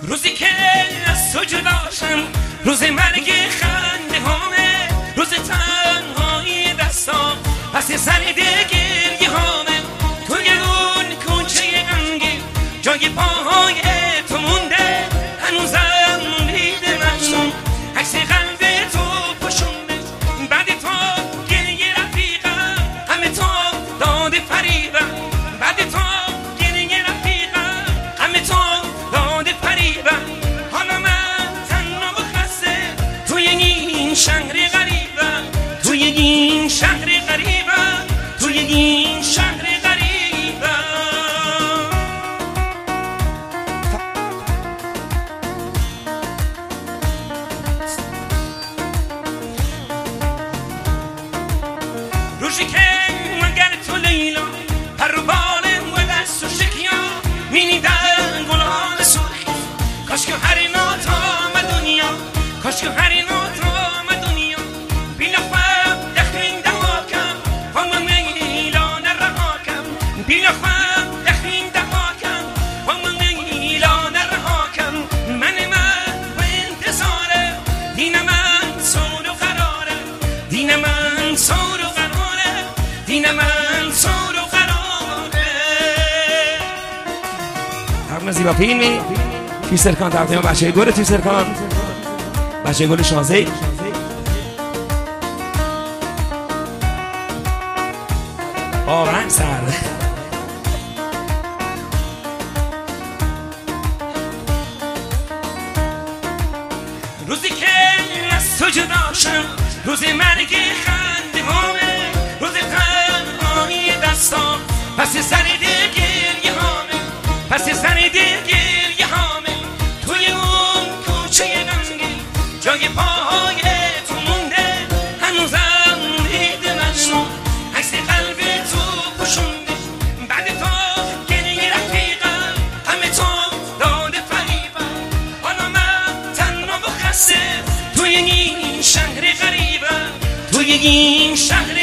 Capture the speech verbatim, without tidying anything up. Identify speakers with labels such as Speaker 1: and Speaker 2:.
Speaker 1: روزی که از تو جداشم، روز مرگ خنده هامه، روز تنهایی دستام پس سر گریه هامه. توی اون کوچه غمگین جای پاهای تو مونده، هنوزم دیده نشم عکس قلب تو پشونده. بعد تو گریه رفیقم همه تو داده فریبم، بعد تو گریه رفیقم همه تو داده فریبم. حالا من تنها و خسته توی این شهر غریبم، توی این شهر غریبم، توی این شهر غریبم. روشی که مگر تو لیلا پر و بالم و دست و شکیا مینیدن گلان سرخی. کاش که هر نات آمد دنیا، کاش که هر نات آمد دنیا. بیلا خواب دخین دماکم و من میلا نرهاکم، بیلا خواب دخین دماکم و من میلا نرهاکم. من من و انتظاره دین من سور و قراره، دین من سور و قراره، دین من سور و قراره. همه زیبا پیمی توی سرکان تقدیم بچه گل توی سرکان، بچه گل شازه. آرنگ سر روزی که از تو جداشم، روز مرگ خنده هامه، روز تنهایی دستام پس سر گریه هامه، پس سر گریه هامه. توی اون کوچه غمگین جای پاهای تو مونده، هنوزم دیده نشم عکس قلب تو پشونده. بعد تو گریه رفیقم همه تو داده فریبم. حالا من تنها و خسته توی این شهر غریبم، توی این شهر